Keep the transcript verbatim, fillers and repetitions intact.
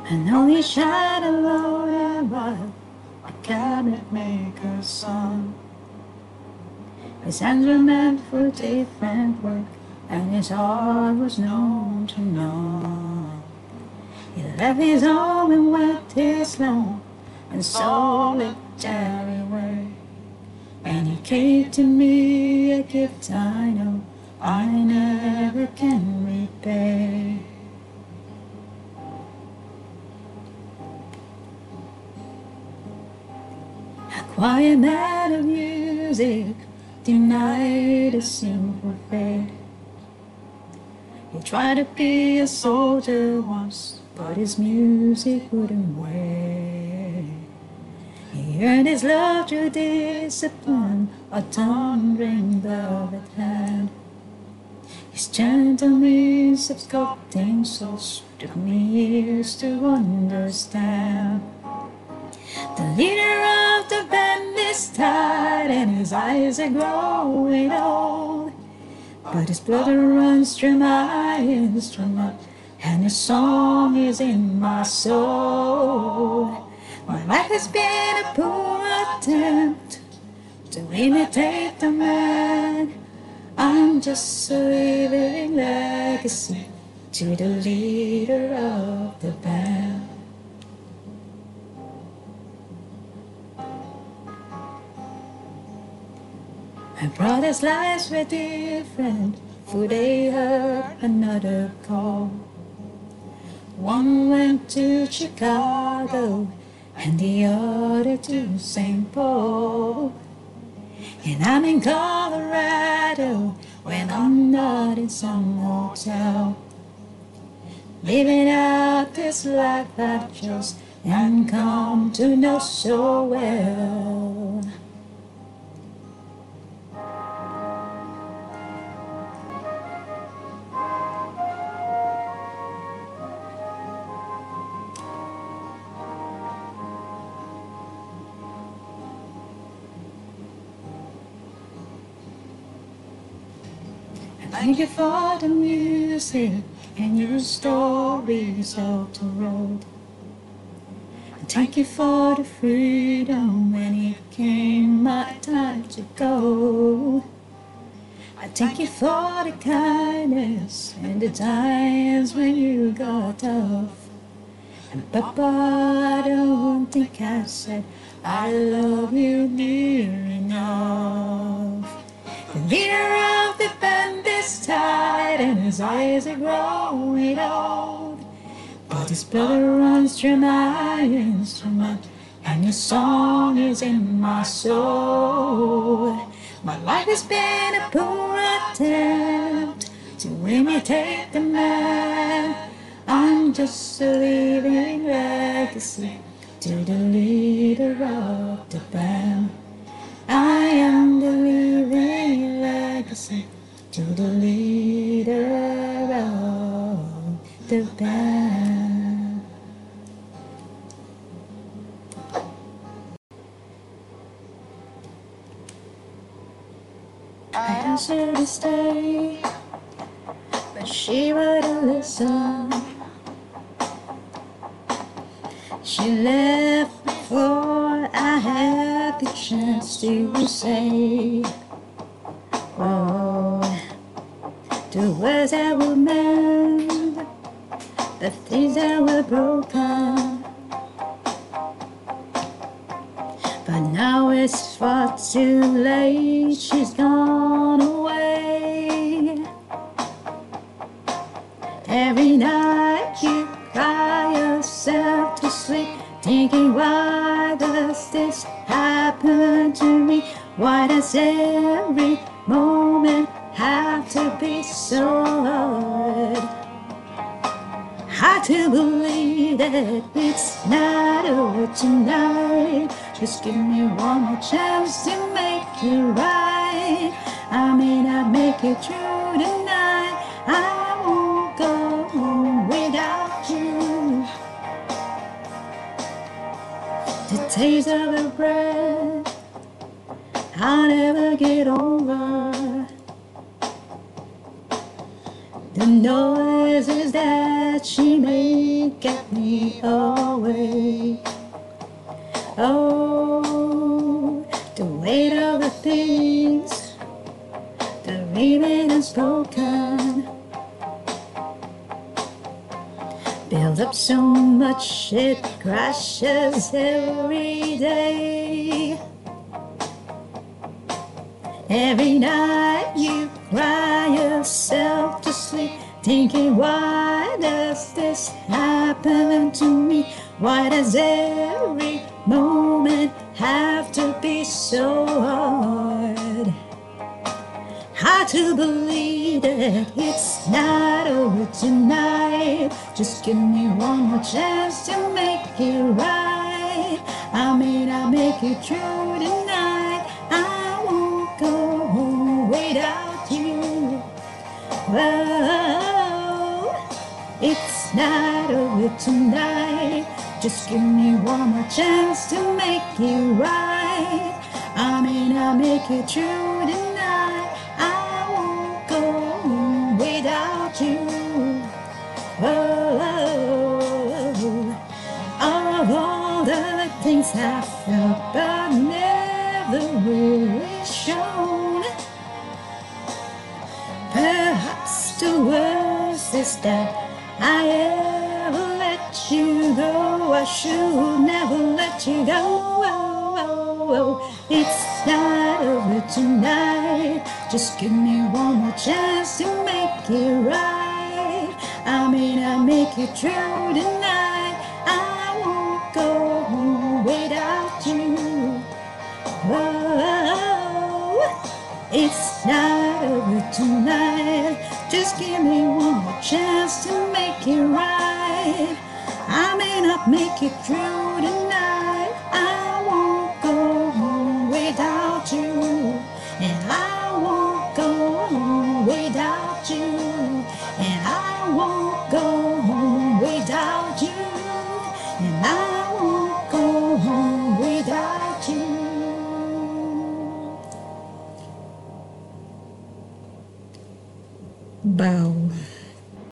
And only shine alone and wild, I cannot make a song. His hands were meant for different work, and his heart was known to know. He left his home and went his lone and solitary way. And he gave to me a gift I know I never can repay. A quiet man of music denied a simple fate. He tried to be a soldier once, but his music wouldn't wait. He earned his love through discipline, a thundering velvet hand. His gentle means of sculpting souls took me years to understand. The leader of the band is tired and his eyes are growing old, but his blood runs through my instrument and his song is in my soul. My life has been a poor attempt to imitate the man. I'm just a living legacy to the leader of the band. My brother's lives were different, for they heard another call. One went to Chicago and the other to Saint Paul. And I'm in Colorado when I'm not in some hotel, living out this life I've chose and come to know so well. Thank you for the music and your stories of the road. And thank you for the freedom when it came my time to go. I thank you for the kindness and the times when you got tough. And Papa, I don't think I said I love you near enough. The leader of the band is tired and his eyes are growing old, but his blood runs through my instrument and his song is in my soul. My life has been a poor attempt to imitate the man. I'm just a living legacy to the leader of the band. I am the living legacy to the leader of the band. I asked her to stay, but she wouldn't listen. She left before I had the chance to say, oh, the words that were meant, the things that were broken. But now it's far too late, she's gone away. Every night you cry yourself to sleep, thinking, why does this happen to me? Why does every moment have to be so hard? Hard to believe that it's not over tonight. Just give me one more chance to make it right. I may not make it through the night, I won't go home without you. The taste of her breath I'll never get over. The the noises that she made kept me awake. Oh, the weight of the things that remain unspoken build up so much it crashes every day. Every night you cry yourself to sleep, thinking, why does this happen to me? Why does every moment have to be so hard? Hard to believe that it's not over tonight. Just give me one more chance to make it right. I may not make it through tonight. I won't go home without you. Whoa, it's not over tonight. Just give me one more chance to make it right. I may not make it through tonight. I won't go home without you. Oh, of all the things I felt but never really shown, perhaps the worst is that I ever let you go. I should never let you go. Oh, oh, oh. It's not over tonight. Just give me one more chance to make it right. I may not make it through tonight. I won't go home without you. Oh, it's not over tonight. Just give me one more chance to make it right. I may not make it through tonight. I won't go home without you. And I won't go home without you. And I won't go home without you. And I won't go home without you. Bow.